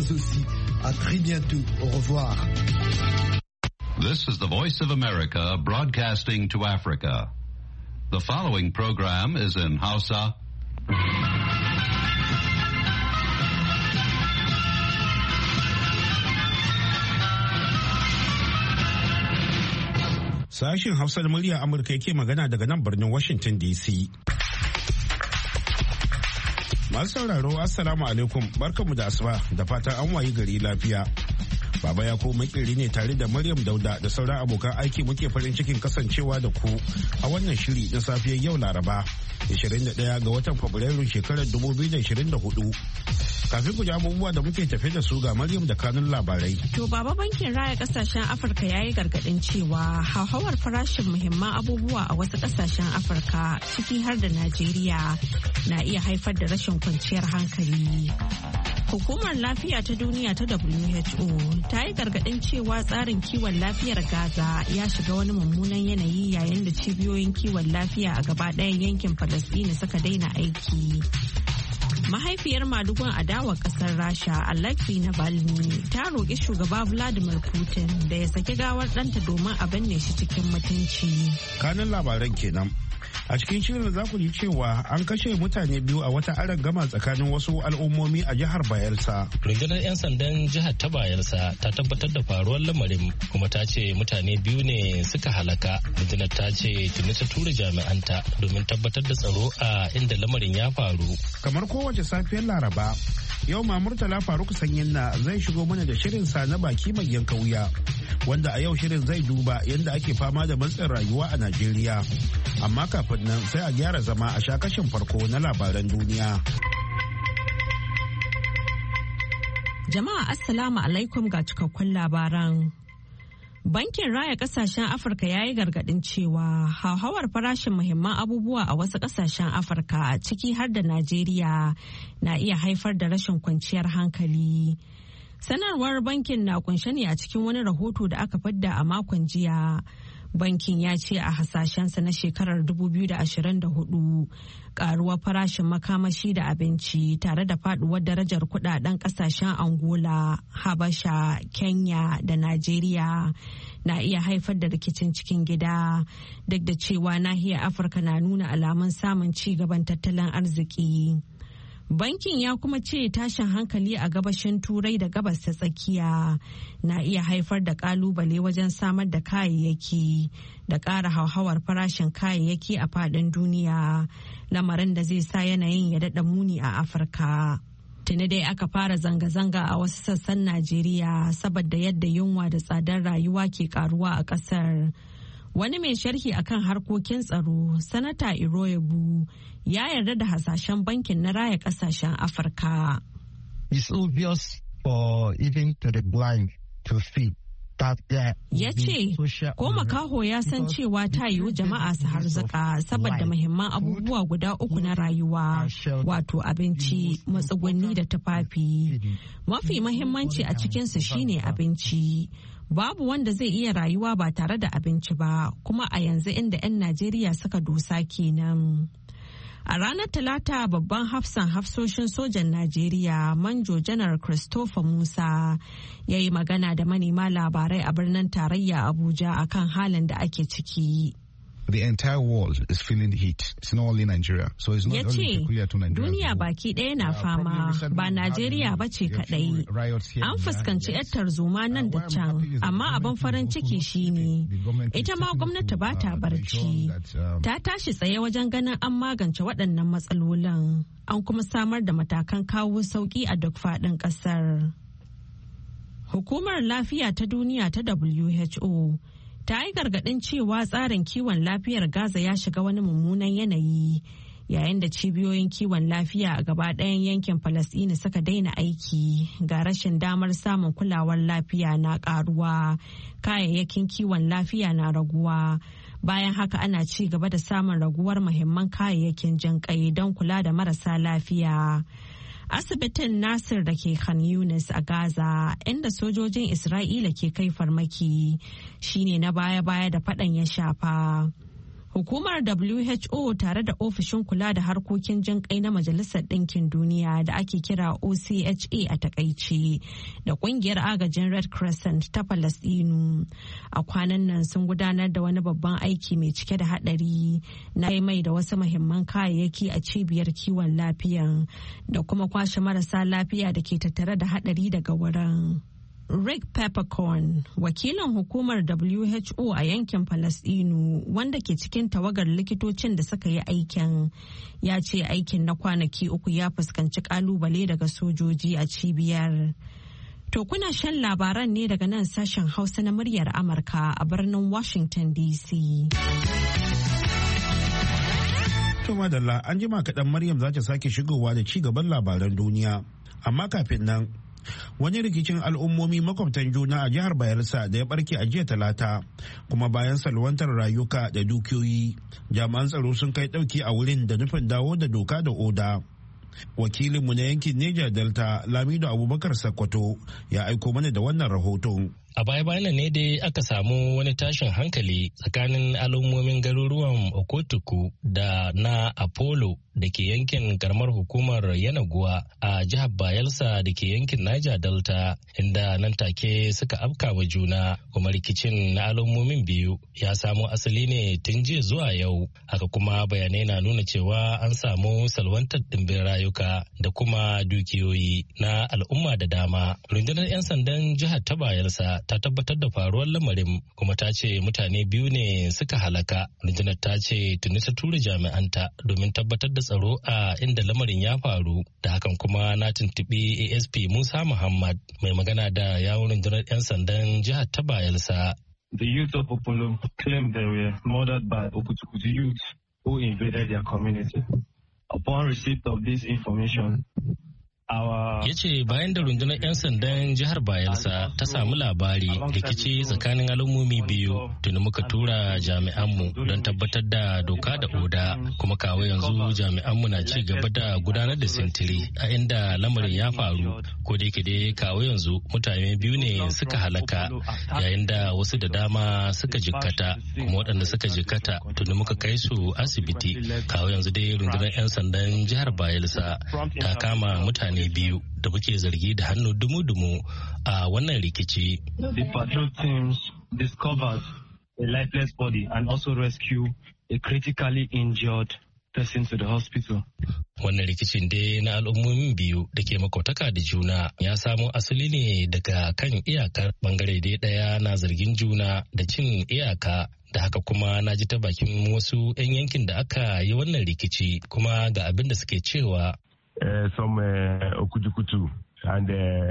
aussi. À très bientôt. Au revoir. This is the Voice of America broadcasting to Africa. The following program is in Hausa. Sashen Hausa da murya Amurka yake magana daga nan birnin Washington DC. Masu sauraro, Assalamu alaikum, barkanmu da asuba da fatan an wayi gari lafiya. Baba ya ko makiri ne tare da Maryam Dauda da sauran abokan aiki muke farin cikin kasancewa da ku a wannan shiri na safiyar yau Laraba 21 ga watan Fabrairu shekarar 2024. Kafin ku ji abubuwa da muke tafe da su ga Maryam da kanun labarai. To Baba Bankin Raya Kasashen Afirka ya yi gargaɗin cewa hauhawar farashin muhimman abubuwa a wasu kasashen Afirka ciki har da Najeriya na iya haifar da rashin kwanciyar hankali. Hukumar Lafiya ta Duniya ta WHO ta yi gargaɗin cewa tsarin kiwon lafiyar Gaza ya shiga wani mummunan yanayi yayin da cibiyoyin kiwon lafiya a gaba ɗayan yankin Falasɗina suka daina aiki. Mahaifiyar madugun adawar ƙasar Rasha Alexei Navalny ta roƙi shugaba Vladimir Putin da ya saki gawar ɗanta domin a binne shi cikin mutunci. Kanin labaran kenan. A cikin shirin za ku ji cewa an kashe mutane biyu a wata arangama tsakanin wasu al'ummomi a jihar Bayelsa. Rundunar 'yan sandan jihar ta Bayelsa ta tabbatar da faruwar lamarin kuma ta ce mutane biyu ne suka halaka. Rundunar ta ce tuni ta tura jami'anta domin tabbatar da tsaro a inda lamarin ya faru. Kamar kowace safiyar Laraba, yau ma Murtala Faruk Sanyinna zai shigo mana da shirin sa na baki mai yanka wuya, wanda a yau shirin zai duba yadda ake fama da matsin rayuwa a Najeriya. Amma kafin nan sai a gyara zama a sha kashin farko na labaran duniya. Jama'a Assalamu alaikum ga cikakkun labaran. Bankin Raya Kasashen Afirka ya yi gargaɗin cewa hauhawar farashin muhimman abubuwa a wasu kasashen Afirka ciki har da Najeriya na iya haifar da rashin kwanciyar hankali. Sanarwar bankin na kunshe ne a cikin wani rahoto da aka fidda a makon jiya. Bankin ya ce a hasashensa na shekarar 2024 karuwar farashin makamashi da abinci tare da faduwar darajar kudaden kasashen Angola, Habasha, Kenya da Najeriya na iya haifar da rikicin cikin gida, duk da cewa nahiyar Afirka na nuna alamun samun ci gaban tattalin arziki. Bankin ya kuma ce tashin hankali a gabashin Turai da gabas ta tsakiya na iya haifar da kalubale wajen samar da kayayyaki da ƙara hauhawar farashin kayayyaki a faɗin duniya, lamarin da zai sa yanayin ya daɗa muni a Afirka. Tuni dai aka fara zanga-zanga a wasu sassan Najeriya saboda yadda yunwa da tsadar rayuwa ke karuwa a ƙasar. Wani mai sharhi akan harkokin tsaro, Sanata Iroyebu, ya yarda da hasashen bankin na raya kasashen Afirka. It's obvious for even to the blind to see. Ya ce, ko makaho ya san cewa ta yiwu jama'a su harzuka saboda muhimman abubuwa guda uku na rayuwa, wato abinci, matsugunni da tufafi. Mafi muhimmanci a cikinsu shine abinci. Babu wanda zai iya rayuwa ba tare da abinci ba, kuma a yanzu inda 'yan Najeriya suka dosa kenan. A ranar Talata babban hafsoshin sojan Najeriya Manjo Janar Christopher Musa ya yi magana da manema labarai a birnin tarayya Abuja akan halin da ake ciki. The entire world is feeling the heat. It's not only Nigeria. So it's not only peculiar to Nigeria. Duniya baki ɗaya na fama, ba Najeriya ba ce kaɗai. An fuskanci 'yar tarzoma nan da can, amma abin farin ciki shine ita ma gwamnati ba ta barci. Ta tashi tsaye wajen ganin an magance waɗannan matsalolin. An kuma samar da matakan kawo sauƙi a duk faɗin ƙasar. Hukumar Lafiya ta Duniya ta WHO ta yi gargaɗin cewa tsarin kiwon lafiyar Gaza ya shiga wani mummunan yanayi yayin da cibiyoyin kiwon lafiya a gaba ɗayan yankin Falasɗina suka daina aiki, ga rashin damar samun kulawar lafiya na ƙaruwa, kayayyakin kiwon lafiya na raguwa. Bayan haka ana ci gaba da samun raguwar muhimman kayayyakin jinƙai don kula da marasa lafiya. Asibitin Nasir da ke Khan Yunis a Gaza, inda sojojin Isra'ila ke kai farmaki, shine na baya-baya da faɗan ya shafa. Hukumar WHO tare da ofishin kula da harkokin jin kai na Majalisar Ɗinkin Duniya da ake kira OCHA a takaice da kungiyar agajin Red Crescent ta Falasɗinu a kwanan nan sun gudanar da wani babban aiki mai cike da haɗari na mai da wasu muhimman kayayyaki a cibiyar kiwon lafiya da kuma kwashe marasa lafiya da ke tattare da haɗari daga wurin. Rick Peppercorn, wakilin hukumar WHO a yankin Falasɗinu wanda ke cikin tawagar likitocin da suka yi aikin, ya ce aikin na kwanaki 3 ya fuskanci kalubale daga sojoji a cibiyar. To kuna shan labaran ne daga nan sashen Hausa na muryar Amurka a birnin Washington DC. To madalla, an jima kaɗan Maryam za ta sake shigowa da ci gaban labaran duniya, amma kafin nan wani rikicin al'ummomi makwabtan juna a jihar Bayelsa da ya barke a jiya Talata, kuma bayan salwantar rayuka da dukiyoyi, jami'an tsaro sun kai dauki a wurin da nufin dawo da doka da oda. Wakilinmu na yankin Niger Delta Lamido Abubakar Sakkwato ya aiko mana da wannan rahoton. A baya-bayan ne dai aka samu wani tashin hankali tsakanin al'ummomin garuruwan Okotuku da na Apollo da ke yankin karamar hukumar Yanaguwa a jihar Bayelsa da ke yankin Niger Delta, inda nan take suka afka wa juna, kuma rikicin na al'ummomin biyu ya samo asali ne tun jiya zuwa yau. Haka kuma bayanai na nuna cewa an samu salwantar ɗimbin rayuka da kuma dukiyoyi na al'umma da dama. Rundunar 'yan sandan jihar ta Bayelsa ta tabbatar da faruwar lamarin, kuma ta ce mutane biyu ne suka halaka. Rundunar ta ce tuni ta tura jami'anta domin tabbatar da tsaro a inda lamarin ya faru. Da hakan kuma na tuntuɓi ASP Musa Muhammad, mai magana da yawun rundunar 'yan sandan jihar ta Bayelsa. The youth of Apollo claimed they were murdered by Okutukutu youth who invaded their community. Upon receipt of this information, ya ce bayan da rundunar 'yan sandan jihar Bayelsa ta samu labari rikici tsakanin al'ummomi biyu, tuni muka tura jami'anmu don tabbatar da doka da oda, kuma kawo yanzu jami'anmu na ci gaba da gudanar da sintiri a inda lamarin ya faru. Ko da yake dai kawo yanzu mutane biyu ne suka halaka, yayin da wasu da dama suka jikkata, kuma waɗanda suka jikkata tuni muka kai su asibiti. Kawo yanzu dai rundunar 'yan sandan jihar Bayelsa ta kama mutane biyu da muke zargi da hannu dumu-dumu a wannan rikici. The patrol teams discovered a lifeless body and also rescue a critically injured person to the hospital. Wannan rikicin dai na al'ummomin biyu da ke makautaka da juna ya samo asali ne daga kan iyakar. Bangare dai ɗaya na zargin juna da cin iyaka, da haka kuma na ji ta bakin wasu 'yan yankin da aka yi wannan rikici, kuma ga abin da suke cewa. Some Okutukutu and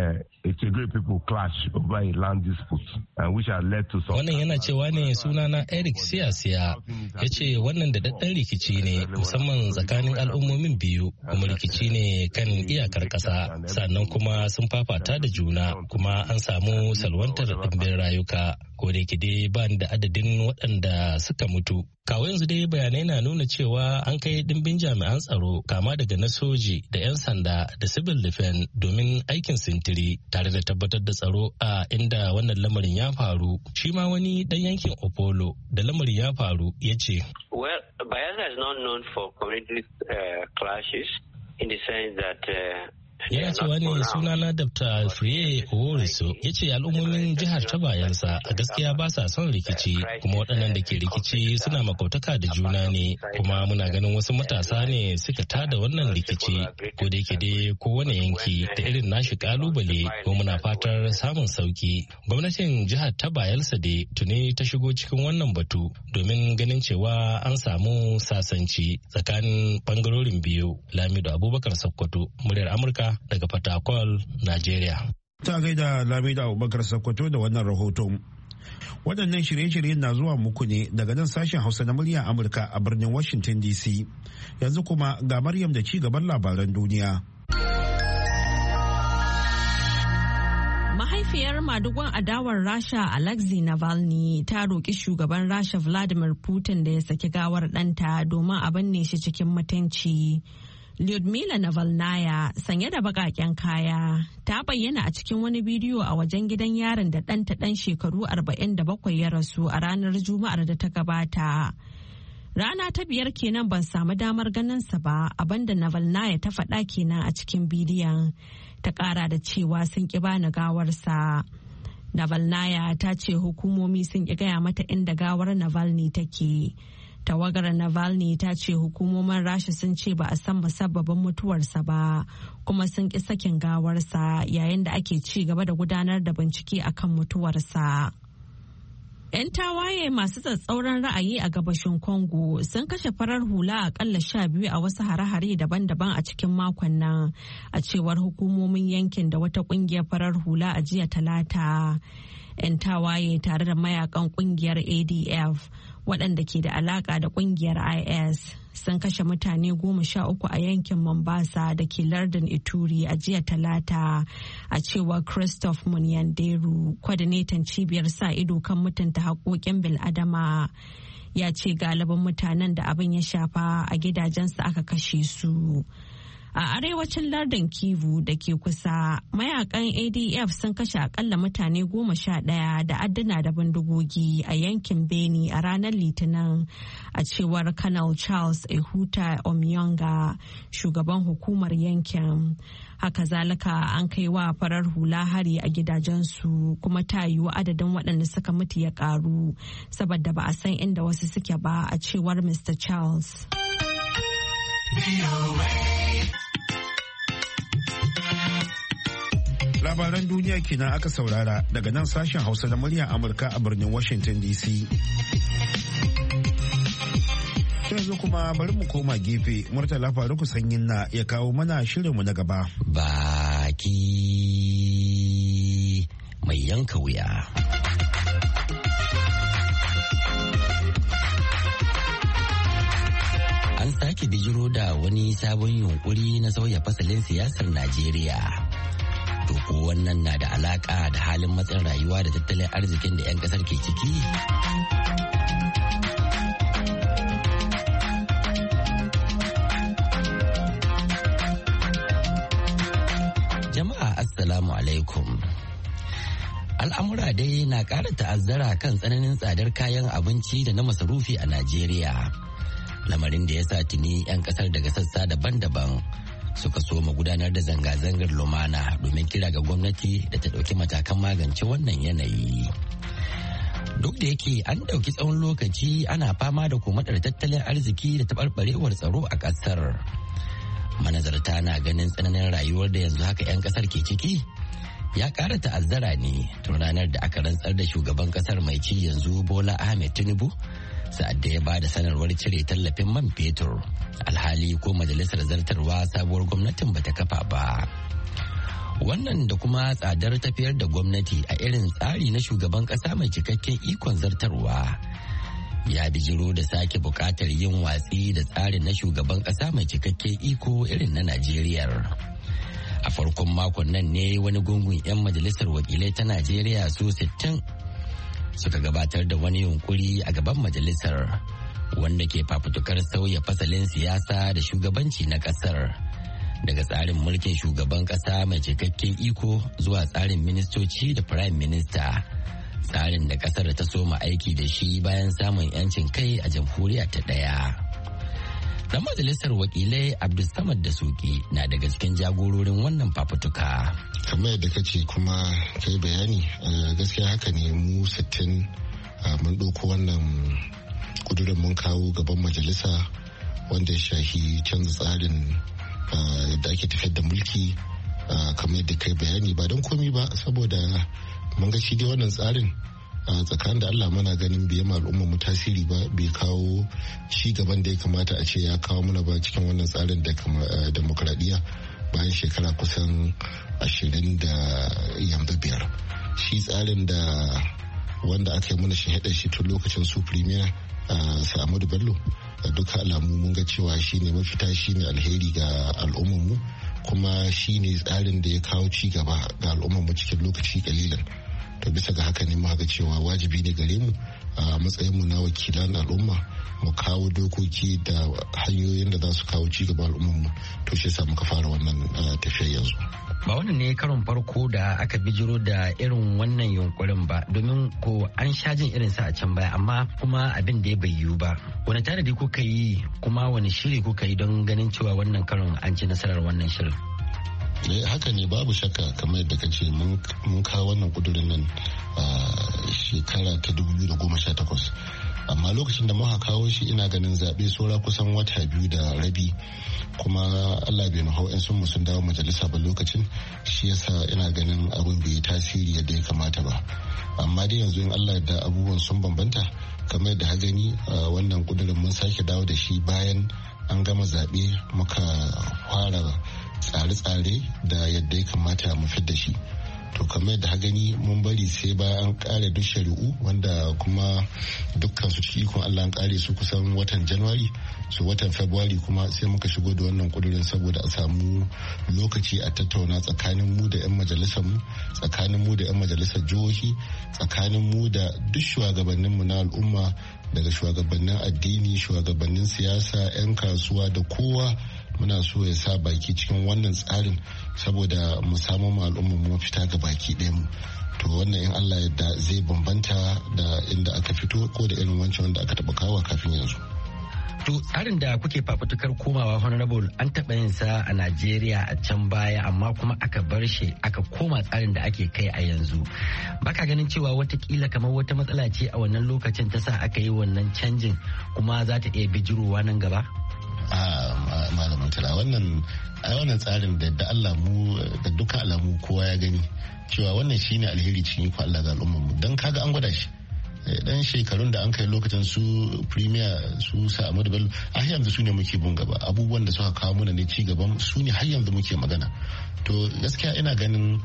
Tigray people clash over a land dispute, which had led to some. Wannan yana cewa ne sunana Eric Siyasiya, ya ce wannan da daddan rikici ne musamman tsakanin al'ummomin biyu, kuma rikici ne kan iyakar ƙasa, sannan kuma sun fafata da juna, kuma an samu salwantar ɗimbin rayuka. Ko da yake dai ba da adadin waɗanda suka mutu. Kawo yanzu dai bayanai na nuna cewa an kai ɗimbin jami'an tsaro kama daga na soji da 'yan sanda da civil defense domin aikin sintiri tare da tabbatar da tsaro a inda wannan lamarin ya faru. Shi ma wani ɗan yankin Opolo da lamarin ya faru ya ce. Well, Bayelsa is not known for community clashes in the sense that yana cewa ne sunana Dr. Friye Oworiso, ya ce al'ummomin jihar ta Bayelsa a gaskiya ba sa son rikici, kuma waɗannan da ke rikici suna makautaka da juna ne, kuma muna ganin wasu matasa ne suka tada wannan rikici. Ko da yake dai kowane yanki da irin nashi kalubale, ko muna fatar samun sauki. Gwamnatin jihar ta Bayelsa dai tuni ta shigo cikin wannan batu domin ganin cewa an samu sasanci tsakanin bangarorin biyu. Lamido Abubakar Sakkwato, muryar Amurka daga Fatakwal, Najeriya. Ta gaida Lamido Abubakar Sakkwato da wannan rahoton. Waɗannan shirye-shiryen na zuwa muku ne daga nan sashen Hausa na muryar Amurka a birnin Washington DC. Yanzu kuma ga Maryam da ci gaban labaran duniya. Mahaifiyar madugun adawar Rasha Alexei Navalny ta roƙi shugaban Rasha Vladimir Putin da ya saki gawar ɗanta domin a binne shi cikin mutunci. Lyudmila Navalnaya, sanye da baƙaƙen kaya, ta bayyana a cikin wani bidiyo a wajen gidan yaron da ɗanta ɗan shekaru 47 ya rasu a ranar Juma'ar da ta gabata. Rana ta 5 kenan ban samu damar ganinsa ba, abinda Navalnaya ta faɗa kenan a cikin bidiyon. Ta ƙara da cewa sun ƙi bani gawarsa. Navalnaya ta ce hukumomi sun ƙi gaya mata inda gawar Navalny take. Tawagar Navalny ta ce hukumomin Rasha sun ce ba a san musabbabin mutuwarsa ba, kuma sun ƙi sakin gawarsa yayin da ake ci gaba da gudanar da bincike akan mutuwarsa. 'Yan tawaye masu tsatsauran ra'ayi a gabashin Congo sun kashe farar hula akalla 12 a wasu hare-hare daban-daban a cikin makon nan, a cewar hukumomin yankin da wata kungiyar farar hula a jiya Talata. 'Yan tawaye tare da mayakan kungiyar ADF waɗanda ke da alaka da kungiyar IS sun kashe mutane 13 a yankin Mombasa da ke lardin Ituri a jiya Talata, a cewar Christophe Munyanderu, kwadinetan cibiyar sa ido kan mutunta haƙoƙin bil'adama. Ya ce galibin mutanen da abin ya shafa a gidajensu aka kashe su. A arewacin lardin Kivu da ke kusa, mayakan ADF sun kashe akalla mutane 11 da adduna da bindigogi a yankin Beni a ranar Litinin, a cewar Colonel Charles Ehuta Omyonga, shugaban hukumar yankin. Haka zalika an kai wa farar hula hari a gidajensu, kuma ta yiwu adadin waɗanda suka mutu ya ƙaru, saboda ba a san inda wasu suke ba, a cewar Mr. Charles. Labaran duniya kenan aka saurara daga nan sashen Hausa na muryar Amurka a birnin Washington DC. Yanzu kuma bari mu koma gefe, Murtala Faruku Sanyin na ya kawo mana shirinmu na gaba. Baki mai yanka wuya. An sake bijiro da wani sabon yunkuri na sauya fasalin siyasar Najeriya. To ko wannan na da alaka da halin matsin rayuwa da tattalin arzikin da 'yan kasar ke ciki? Jama'a assalamu alaikum. Al'amura dai na ƙara ta'azzara kan tsananin tsadar kayan abinci da na masarufi a Najeriya. Lamarin da ya sa tuni 'yan kasar daga sassa daban-daban suka so mu gudanar da zanga-zangar lumana domin kira ga gwamnati da ta ɗauki matakan magance wannan yanayi. Duk da yake an ɗauki tsawon lokaci ana fama da komaɗar tattalin arziki da taɓarɓarewar tsaro a ƙasar. Manazarta na ganin tsananin rayuwar da yanzu haka 'yan ƙasar ke ciki ya ƙara ta'azzara ne tun ranar da aka rantsar da shugaban ƙasar mai ci yanzu Bola Ahmed Tinubu, sa'ad da ya ba da sanarwar cire tallafin man fetur, alhali ko majalisar zartarwa sabuwar gwamnatin bata kafa ba. Wannan da kuma tsadar tafiyar da gwamnati a irin tsari na shugaban kasa mai cikakken ikon zartarwa ya bijiro da sake bukatar yin watsi da tsarin na shugaban kasa mai cikakken iko irin na Najeriya. A farkon makon nan ne wani gungun 'yan majalisar wakilai ta Najeriya su 60 suka gabatar da wani yunkuri a gaban majalisar wanda ke fafutukar sauya fasalin siyasa da shugabanci na kasar daga tsarin mulkin shugaban kasa mai cikakken iko zuwa tsarin ministoci da prime minister, tsarin da kasar ta soma aiki da shi bayan samun 'yancin kai a jamhuriya ta ɗaya. Dan majalisar wakilai Abdulsamad Dasuki na daga cikin jagororin wannan fafutuka. Kamar yadda kace kuma kai bayani, gaskiya haka ne, mu 60 mun ɗauko wannan kudurin mun kawo gaban majalisa wanda ya shahi canza tsarin yadda ake tafiyar da mulki, kamar yadda kai bayani, ba don komi ba saboda mun ga shi dai wannan tsarin tsakanin da Allah muna ganin bai ma al'ummar mu tasiri ba, bai kawo ci gaban da ya kamata a ce ya kawo muna ba cikin wannan tsarin da demokradiyya bayan shekara kusan 25. Shi tsarin da wanda aka yi mana shahadar shi tun lokacin su premier Sa'amadu Bello, duka alamu mun ga cewa shi ne mafita, shi ne alheri ga al'ummar mu, kuma shi ne tsarin da ya kawo ci gaba ga al'ummar mu cikin lokaci kalilan. To bisa ga haka ne muka ga cewa wajibi ne gare mu a matsayin mu na wakilan al'umma mu kawo dokoki da hanyoyin da za su kawo ci gaba al'ummar mu. To shi yasa muka fara wannan tafiyar yanzu. ba wannan ne karon farko da aka bijiro da irin wannan yunkurin ba, domin ko an sha jin irin sa a can baya amma kuma abin da ya bai yiwu ba. Wani tanadi kuka yi kuma wani shiri kuka yi don ganin cewa wannan karon an ci nasarar wannan shirin? Haka ne, babu shakka kamar yadda ka ce mun kawo wannan kudurin nan a shekara ta 2018, amma lokacin da muka kawo shi ina ganin zaɓe saura kusan wata 2 da rabi, kuma Allah bai nuhau sun sun dawo majalisa ba lokacin, shi yasa ina ganin abin bai yi tasiri yadda ya kamata ba. Amma dai yanzu in Allah da abubuwan sun bambanta, kamar yadda gani wannan kudurin mun sake dawo da shi bayan an gama zaɓe, muka fara tsare-tsare da yadda ya kamata mu fidda shi. To kamar yadda gani mun bari sai bayan an kare duk shari'u, wanda kuma dukkan su cikin ikon Allah an kare su kusan watan Januwari, su watan February kuma sai muka shigo da wannan kudurin saboda a samu lokaci a tattauna tsakanin mu da 'yan majalisar mu, tsakanin mu da 'yan majalisar jihohi, tsakanin mu da duk shugabannin mu na al'umma, daga shugabannin addini, shugabannin siyasa, 'yan kasuwa da kowa. Muna so ya sa baki cikin wannan tsarin saboda mu samu al'umma mu mafita ga baki ɗaya mu. To wannan in Allah yadda zai bambanta da inda aka fito ko da irin wancan wanda aka taɓa kawo kafin yanzu. To tsarin da kuke fafutukar komawa honorable an taɓa yin sa a Najeriya a can baya, amma kuma aka bar shi aka koma tsarin da ake kai a yanzu. Baka ganin cewa watakila kamar wata matsala ce a wannan lokacin ta sa aka yi wannan canjin kuma za ta iya bijirowa nan gaba? Malamin tala wannan tsarin da Allah mu da duka alamu kowa ya gani cewa wannan shine alheri cikin iko Allah ga al'ummar mu, dan kaga an gwada shi dan shekarun da an kai lokacin su premier su sa Ahmadu Bello a yanzu su ne muke bun gaba, abubuwan da suka kawo mana ne ci gaban su ne har yanzu muke magana. To gaskiya ina ganin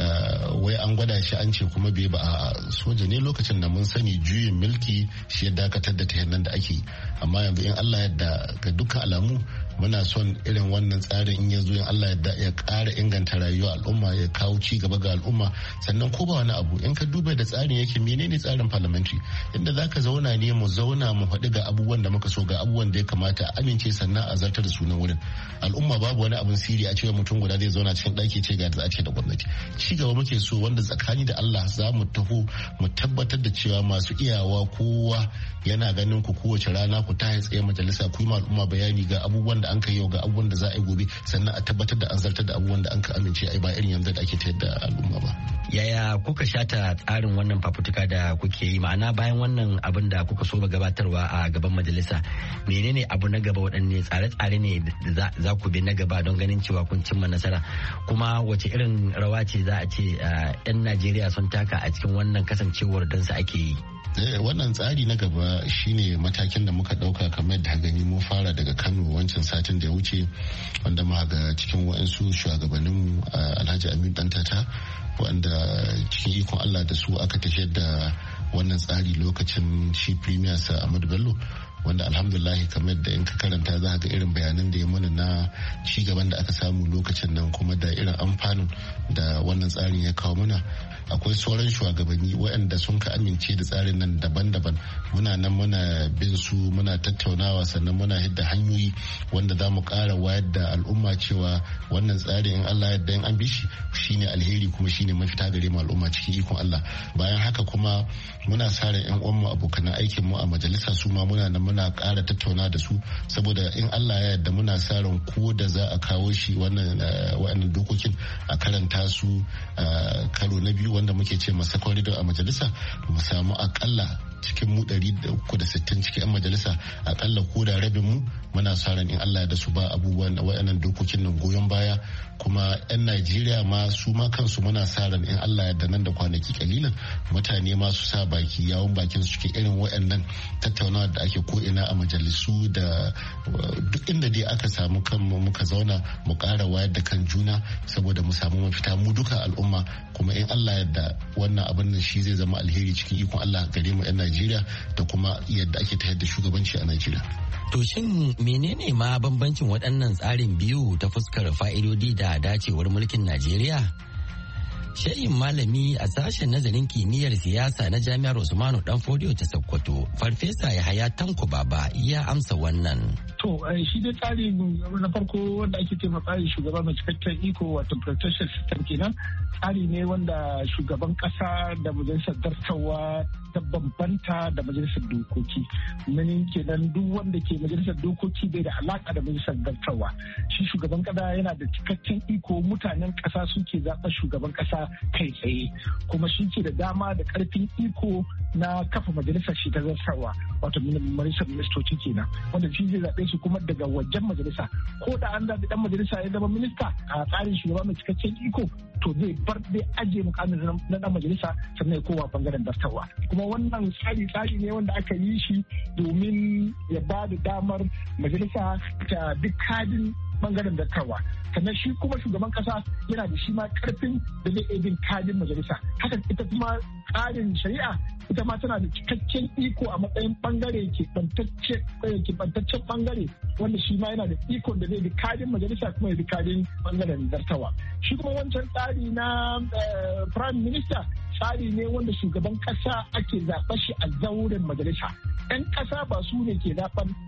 wai an gwada shi an ce kuma bai ba a soja ne lokacin da mun sani juyin mulki shi ya dakatar da ta nan da ake, amma yanzu in Allah yadda ga dukkan alamu muna son irin wannan tsarin in ya zo in Allah yadda ya ƙara inganta rayuwar al'umma, ya kawo ci gaba ga al'umma. Sannan ko ba wani abu in ka duba da tsarin yake menene tsarin parliamentary, inda zaka zauna ne mu zauna mu faɗi ga abubuwan da muka so, ga abubuwan da ya kamata a amince sannan a zartar da sunan wurin al'umma. Babu wani abun siri a cewa mutum guda zai zauna cikin ɗaki ce ga da a ce da gwamnati. Ci gaba muke so wanda tsakani da Allah za mu taho mu tabbatar da cewa masu iyawa kowa yana ganin ku kowace rana ku ta tsaye majalisa ku yi ma al'umma bayani ga abubuwan da an ka yau ga abubuwan da za a yi gobe, sannan a tabbatar da an zartar da abubuwan da an ka amince a ba irin yanzu da ake tayar da al'umma ba. Yaya kuka shata tsarin wannan fafutuka da kuke yi, ma'ana bayan wannan abin da kuka so gabatarwa a gaban majalisa, menene abu na gaba, waɗanne tsare-tsare ne da za ku bi na gaba don ganin cewa kun cimma nasara, kuma wace irin rawa ce za a ce 'yan Najeriya sun taka a cikin wannan kasancewar don su ake yi? Wannan tsari na gaba shine matakin da muka dauka kamar da gani mun fara daga Kano wancan satin da ya wuce, wanda muka ga cikin wa'ansu shugabanninmu Alhaji Aminu Dantata wanda cikin ikon Allah da su aka tafiyar da wannan tsari lokacin shi premier sa Ahmadu Bello, wanda alhamdulillah kamar da in ka karanta za ga irin bayanan da ya mana na ci gaban da aka samu lokacin nan, kuma da irin amfanin da wannan tsarin ya kawo mana. Akwai sauran shugabanni waɗanda sun ka amince da tsarin nan daban-daban, muna nan muna bin su muna tattaunawa, sannan muna hidda hanyoyi wanda za mu ƙara wayar da al'umma cewa wannan tsarin in Allah yadda in an bi shi shine alheri kuma shine mafita gare mu al'umma cikin ikon Allah. Bayan haka kuma muna sa ran ƴan uwanmu abokan aikin mu a majalisa su ma muna nan muna ƙara tattauna da su, saboda in Allah ya yarda muna sa ran ko da za a kawo shi wannan dokokin a karanta su karo na biyu wanda muke ce masa corridor a majalisa, mu samu akalla cikin mu 360 cikin 'yan majalisa akalla ko da rabin mu muna sa ran in Allah ya da su ba abubuwan waɗannan dokokin nan goyon baya, kuma 'yan Najeriya ma su ma kansu muna sa ran in Allah ya da nan da kwanaki kalilan mutane ma su sa baki yawon bakin su cikin irin waɗannan tattaunawa da ake ko ina a majalisu da duk inda dai aka samu kanmu muka zauna mu ƙara wayar da kan juna saboda mu samu mafita mu duka al'umma, kuma in Allah ya da wannan abin nan shi zai zama alheri cikin ikon Allah gare mu 'yan Najeriya da kuma yadda ake tayar da shugabanci a Najeriya. To shin menene ma bambancin waɗannan tsarin biyu ta fuskar fa'idodi da dacewar mulkin Najeriya? Shehin malami a sashen nazarin kimiyyar siyasa na Jami'ar Usmanu Danfodiyo ta Sokoto, Farfesa Yahaya Tanko Baba ya amsa wannan. To, shi dai tsari na farko wanda ake ce tsari shugaba mai cikakken iko wato protection system kenan. Tsari ne wanda shugaban kasa da majalisar zartawa ta bambanta da majalisar dokoki. Mani kenan duk wanda ke majalisar dokoki bai da alaka da majalisar zartawa. Shi shugaban kasa yana da cikakken iko, mutanen kasa suke zaɓar shugaban kasa kai tsaye, kuma shi ke da dama da karfin iko na kafa majalisar shi ta zartarwa wato majalisar ministoci kenan, wanda shi zai zaɓe su kuma daga wajen majalisa. Ko da an zaɓi dan majalisa ya zama minista a tsarin shugaba mai cikakken iko, to zai ajiye mukamin na dan majalisa sannan ya kowa bangaren zartarwa. Kuma wannan tsari ne wanda aka yi shi domin ya ba da damar majalisa ta duk kadin bangaren zartarwa. Sannan shi kuma shugaban kasa yana da shi ma karfin da zai iya bin kadin majalisa. Haka ita kuma tsarin shari'a ita ma tana da cikakken iko a matsayin bangare keɓantaccen bangare wanda shi ma yana da ikon da zai bi kadin majalisa kuma ya bi kadin bangaren zartawa. Shi kuma wancan tsari na prime minister tsari ne wanda shugaban kasa ake zaɓa shi a zauren majalisa. 'Yan kasa ba su ne ke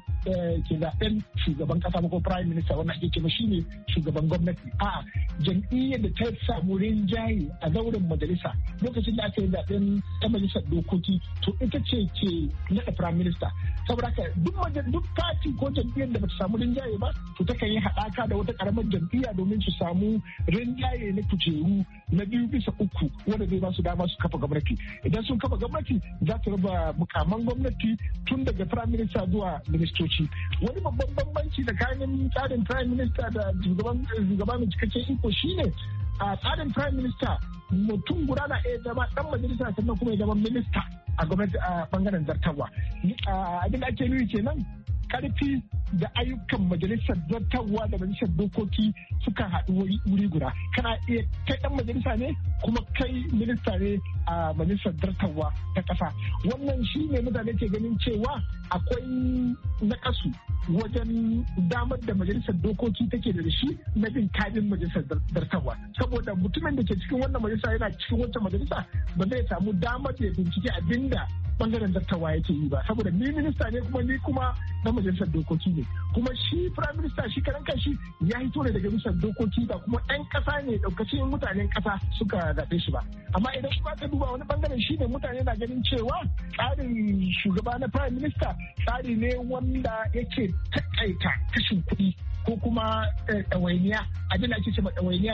zaɓen shugaban kasa ko prime minister wannan ake ce shi ne shugaban gwamnati. A jam'iyyar da ta samu rinjaye a zauren majalisa lokacin da aka yi zaɓen ta majalisar dokoki, to ita ce ke naɗa prime minister. Saboda haka duk party ko jam'iyyar da bata samu rinjaye ba, to ta kan yi haɗaka da wata ƙaramar jam'iyya domin su samu rinjaye na kujeru na 2/3 wanda zai ba su dama su kafa gwamnati. Idan sun kafa gwamnati za su raba mukaman gwamnati tun daga prime minister zuwa ministoci. Wani babban bambanci tsakanin tsarin prime minister da shugaba mai cikakken iko shine a tsarin prime minister mutum guda na iya zama dan majalisa sannan kuma ya zama minista a gwamnati a bangaren zartarwa. Abin da ake nufi kenan karfi da ayyukan majalisar zartarwa da majalisar dokoki suka haɗu wuri guda. Kana iya kai ɗan majalisa ne kuma kai minista ne a majalisar zartarwa ta ƙasa. Wannan shi ne mutane ke ganin cewa akwai nakasu wajen damar da majalisar dokoki take da shi na bin kadin majalisar zartarwa. Saboda mutumin da ke cikin wannan majalisa yana cikin wancan majalisa ba zai samu damar da ya bincike abinda bangaren zartawa yake yi ba, saboda ni minista ne kuma ni kuma na majalisar dokoki ne, kuma shi prime minister shi karan kanshi ya hito ne daga majalisar dokoki ba kuma ɗan ƙasa ne ɗaukacin mutanen ƙasa suka zaɓe shi ba. Amma idan kuma ka duba wani bangaren shi ne mutane na ganin cewa tsarin shugaba na prime minister tsari ne wanda yake takaita kashin kuɗi ko kuma ɗawainiya, abin da ake ce ɗawainiya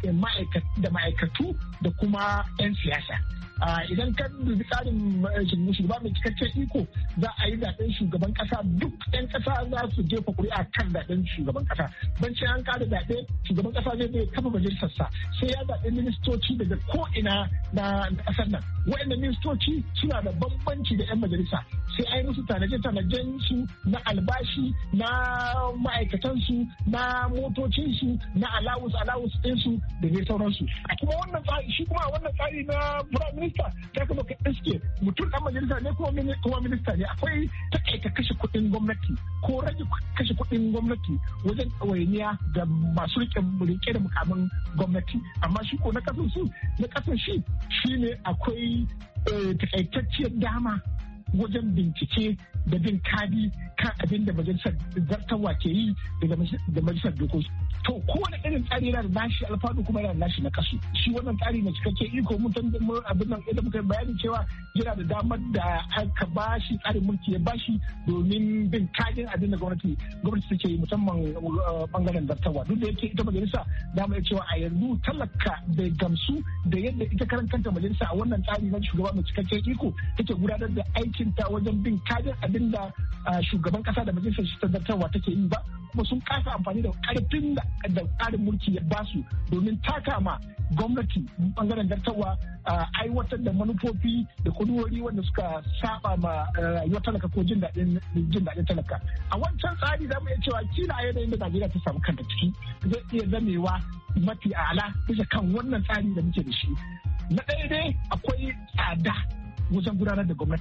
da ma'aikatu da kuma 'yan siyasa. Idan ka dubi tsarin shugaba mai cikakken iko za a yi zaɓen shugaban ƙasa, duk 'yan ƙasa za su jefa ƙuri'a kan zaɓen shugaban ƙasa. Banci an kada zaɓe shugaban ƙasa zai kafa majalisarsa sai ya zaɓi ministoci daga ko'ina na ƙasar nan. Waɗannan ministoci suna da bambanci da 'yan majalisa, sai a yi musu tanaje-tanajen su na albashi, na ma'aikatansu, na motocinsu, na alawus ɗinsu da dai sauransu. Kuma wannan tsari shi kuma wannan tsari na prime minista ta kuma ka iske mutum ɗan majalisa ne kuma minista ne. Akwai takaita kashe kuɗin gwamnati ko rage kashe kuɗin gwamnati wajen ɗawainiya da masu rike da mukamin gwamnati. Amma shi ko na ƙasar shi ne akwai takaitacciyar dama wajen bincike da bin kadi kan abin da majalisar zartarwa ke yi da majalisar dokoki. To kowane irin tsari yana da nashi alfanu kuma yana da nashi na kasu. Shi wannan tsari na cikakke iko mun abin nan idan muka bayani cewa yana da damar da aka bashi tsarin mulki ya bashi domin bin kadin abin da gwamnati take yi musamman bangaren zartarwa. Duk da yake ita majalisa dama ya cewa a yanzu talaka bai gamsu da yadda ita karan kanta majalisa a wannan tsari na shugaba mai cikakken iko take gudanar da aikinta wajen bin kadin abin da shugaban kasa da majalisar shi ta zartarwa take yi ba, kuma sun kasa amfani da karfin da tsarin mulki ya basu domin taka ma gwamnati bangaren zartarwa aiwatar da manufofi da kudurori wanda suka saba ma rayuwar talaka ko jin daɗin talaka. A wancan tsari za mu iya cewa kila a yanayin da Najeriya ta samu kanta ciki zai iya zamewa mafi ala bisa kan wannan tsari da muke da shi. Na ɗaya dai akwai tsada wajen gudanar da gwamnati.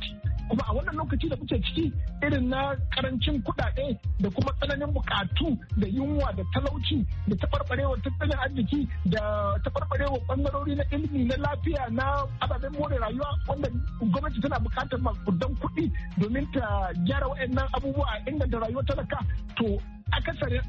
kuma a wannan lokaci da muke ciki irin na karancin kuɗaɗe da kuma tsananin bukatu da yunwa da talauci da taɓarɓarewar tattalin arziki da taɓarɓarewar ɓangarori na ilimi na lafiya na ababen more rayuwa wanda gwamnati tana buƙatar makudan kuɗi domin ta gyara waɗannan abubuwa a inganta rayuwar talaka to akasarin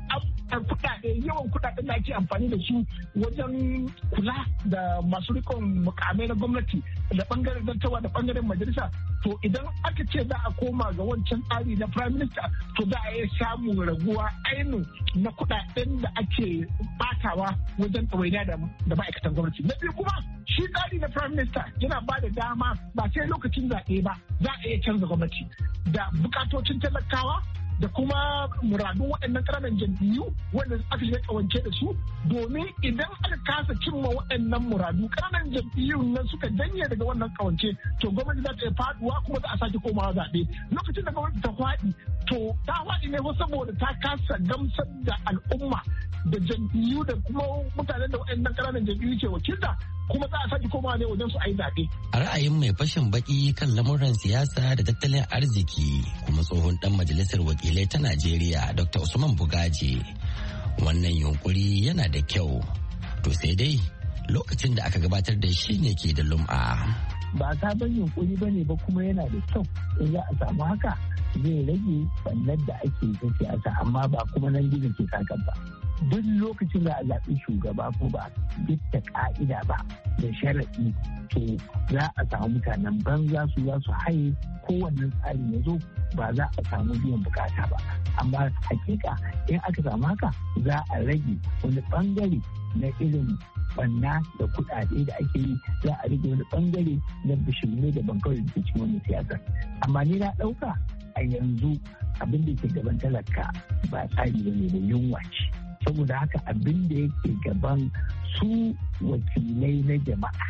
kuɗaɗe yawan kuɗaɗen da ake amfani da su wajen kula da masu rikon mukamai na gwamnati da bangaren zartawa da bangaren majalisa to idan aka ce za a koma ga wancan tsari na prime minister to za a iya samun raguwa ainu na kuɗaɗen da ake batawa wajen ɗawainiya da ma'aikatan gwamnati. Na biyu kuma shi tsari na prime minister yana ba da dama ba sai lokacin zaɓe ba za a iya canza gwamnati da bukatocin talakawa da kuma muradun waɗannan ƙananan jam'iyyu wanda aka shiga ƙawance da su domin idan aka kasa cimma waɗannan muradu ƙananan jam'iyyun nan suka janye daga wannan ƙawance to gwamnati za ta yi faduwa kuma za a sake komawa zaɓe lokacin da gwamnati ta faɗi to ta faɗi ne saboda ta kasa gamsar da al'umma da jam'iyyu da kuma mutanen da waɗannan ƙananan jam'iyyu ke wakilta kuma za a sake komawa ne wajen su a yi zaɓe. A ra'ayin mai fashin baki kan lamuran siyasa da tattalin arziki kuma tsohon ɗan majalisar wakilai ta Najeriya Dr. Usman Bugaje wannan yunkuri yana da kyau to sai dai lokacin da aka gabatar da shi ne ke da lum'a. Ba sabon yunkuri ba ne ba kuma yana da kyau in za a samu haka zai rage bannar da ake ta siyasa amma ba kuma nan gizo ke sakan ba. Duk lokacin da a zaɓi shugaba ko ba duk da ƙa'ida ba da sharaɗi to za a samu mutanen banza su za su haye kowanne tsari ya zo ba za a samu biyan bukata ba amma hakika in aka samu haka za a rage wani bangare na irin banna da kuɗaɗe da ake yi za a rage wani bangare na bishirme da bankawai da ke cikin wani siyasa amma ni na ɗauka a yanzu abin da ke gaban talaka ba tsari ba ne da yunwa ce saboda haka abin da yake gaban su wakilai na jama'a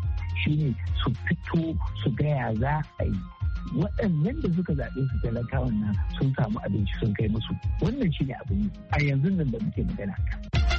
shine su fito su gaya za a yi waɗannan da suka zaɓe su talakawan nan sun samu abinci sun kai musu wannan shine abin a yanzu nan da muke magana ka.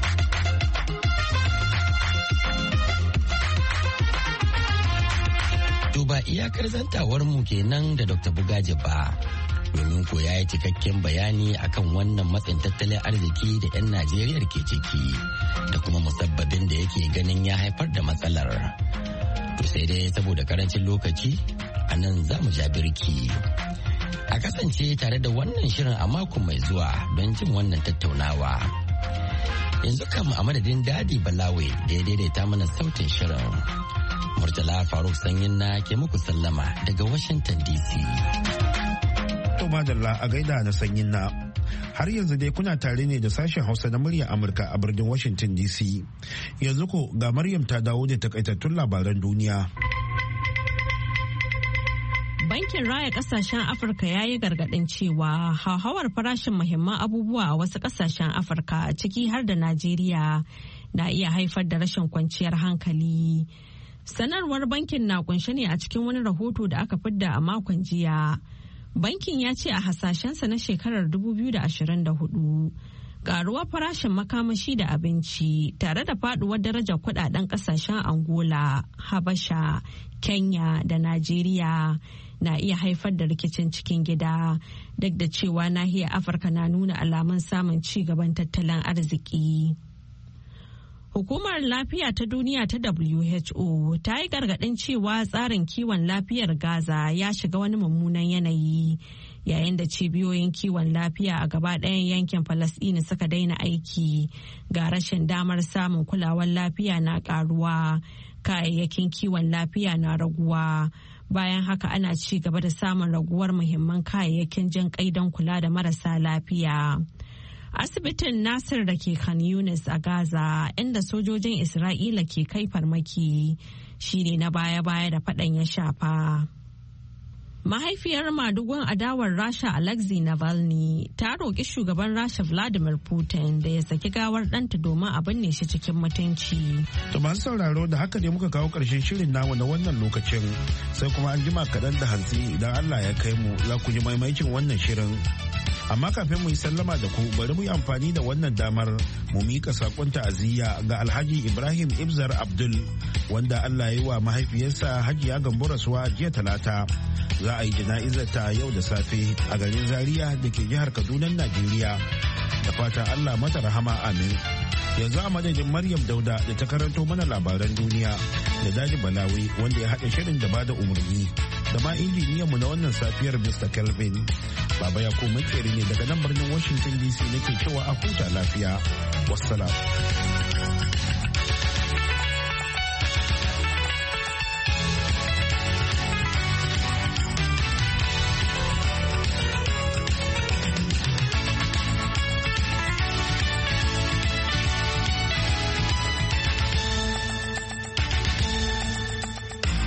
To ba iyakar zantawar mu kenan da Dr. Bugaje ba. Domin ko ya yi cikakken bayani akan wannan matsin tattalin arziki da 'yan Najeriya ke ciki da kuma musabbabin da yake ganin ya haifar da matsalar. To sai dai saboda karancin lokaci a nan za mu ja birki. A kasance tare da wannan shirin a mako mai zuwa don jin wannan tattaunawa. Yanzu kam a madadin Dadi Balawe da ya daidaita mana sautin shirin. Murtala Faruk Sanyin na ke muku sallama daga Washington DC. To madalla a gaida na Sanyin na. Har yanzu dai kuna tare ne da sashen Hausa na murya Amurka a birnin Washington DC. Yanzu ko ga Maryam ta dawo da takaitattun labaran duniya. Bankin Raya Kasashen Afirka ya yi gargaɗin cewa hauhawar farashin muhimman abubuwa a wasu kasashen Afirka ciki har da Najeriya na iya haifar da rashin kwanciyar hankali. Sanarwar bankin na kunshe ne a cikin wani rahoto da aka fidda a makon jiya. Bankin ya ce a hasashensa na shekarar 2024 karuwar farashin makamashi da abinci tare da faduwar darajar kudaden kasashen Angola, Habasha, Kenya da Najeriya na iya haifar da rikicin cikin gida duk da cewa nahiyar Afirka na nuna alamun samun ci gaban tattalin arziki. Hukumar Lafiya ta Duniya ta WHO ta yi gargaɗin cewa tsarin kiwon lafiyar Gaza ya shiga wani mummunan yanayi yayin da cibiyoyin kiwon lafiya a gaba ɗayan yankin Falasɗini suka daina aiki ga rashin damar samun kulawar lafiya na ƙaruwa, kayayyakin kiwon lafiya na raguwa. Bayan haka ana ci gaba da samun raguwar muhimman kayayyakin jin ƙai don kula da marasa lafiya. Asibitin Nasir da ke Khan Yunis a Gaza, inda sojojin Isra'ila ke kai farmaki, shine na baya-baya da faɗan ya shafa. Mahaifiyar madugun adawar Rasha Alexei Navalny ta roƙi shugaban Rasha Vladimir Putin da ya saki gawar ɗanta domin a binne shi cikin mutunci. To masu sauraro da haka ne muka kawo ƙarshen shirin namu na wannan lokacin, sai kuma an jima kaɗan da hantsi idan Allah ya kai mu za ku ji maimaicin wannan shirin. Amma kafin mu yi sallama da ku bari mu yi amfani da wannan damar mu mika sakon ta'aziyya ga Alhaji Ibrahim Ibzar Abdul wanda Allah ya yi wa mahaifiyarsa Hajiya Gambo rasuwa jiya Talata. Za a yi jana'izar ta yau da safe a garin Zaria da ke jihar Kaduna, Najeriya. Da fatan Allah mata rahama amin. Yanzu a madadin Maryam Dauda da ta karanto mana labaran duniya da Daji Balawi wanda ya haɗa shirin da bada umarni da ma injiniyanmu na wannan safiyar Mr. Kelvin. Baba ya ko makeri ne daga nan birnin Washington DC nake cewa a huta lafiya. Wassalam.